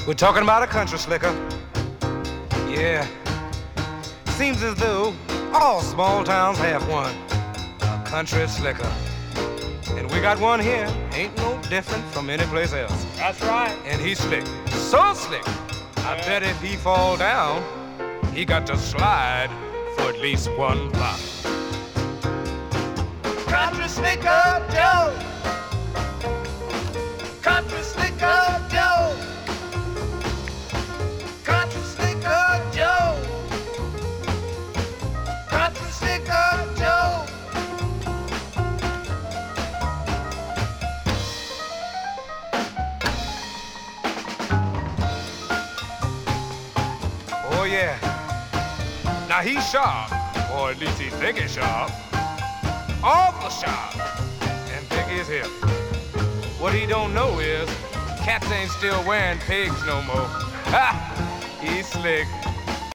We're talking about a country slicker. Yeah. Seems as though all small towns have one. A country slicker. And we got one here. Ain't no different from any place else. That's right. And he's slick. So slick. I bet if he fall down, he got to slide for at least one block. Country slicker Joe. Country slicker Joe. Country slicker Joe. Country slicker Joe. Oh yeah. Now he's sharp, or at least he think he's sharp. Awful sharp. And thick as hip. What he don't know is cats ain't still wearing pigs no more. Ha! He's slick.